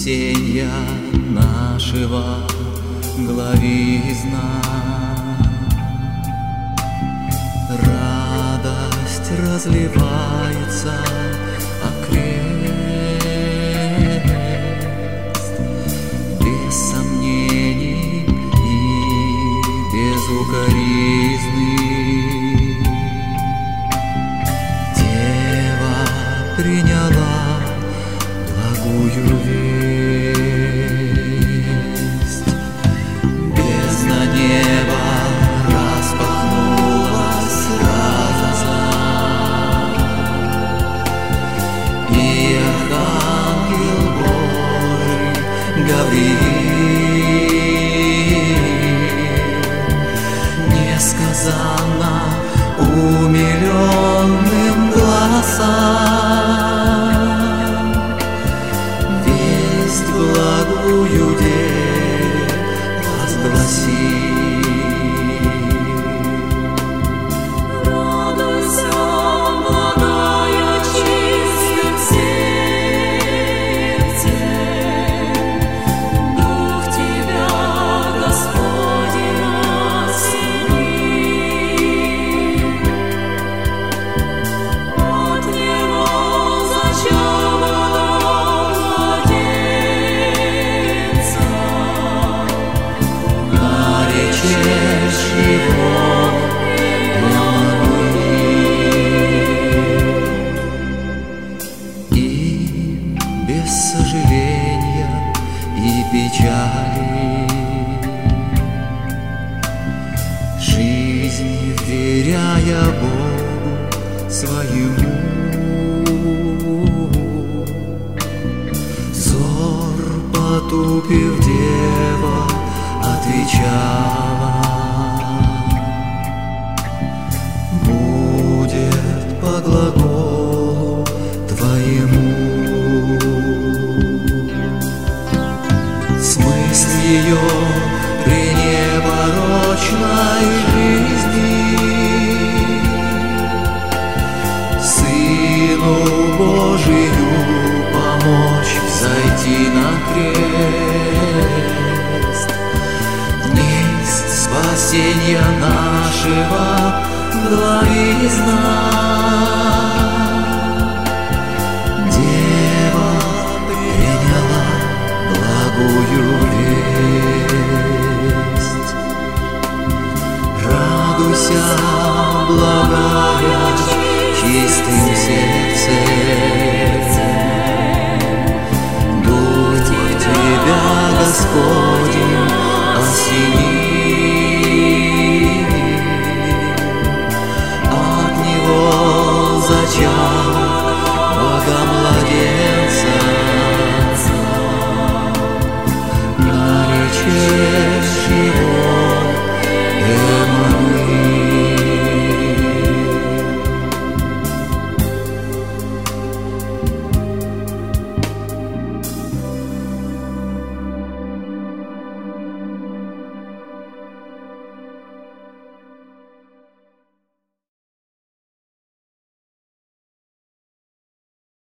спасенья нашего главизна. Радость разливается окрест, без сомнений и без укоризны. Дева приняла благую весть, бездна неба распахнулась разом, и архангел Божий Гавриил несказанно умиленным голосом весть благую деве возгласил. Радуйся, благая, чистым сердцем, Дух тебя, Господень, осенил. От Него зачала младенца, Наречешь его Эммануил, и без сожаления и печали жизнь вверяя Богу своему, взор потупив, дева отвечала: будет по глаголу твоему. Смысл ее пренепорочной жизни Сыну Божию помочь взойти на крест, несть спасенья нашего главизна. Дева приняла благую весть. Радуйся, благая, чистым сердцем, Дух тебя, Господь,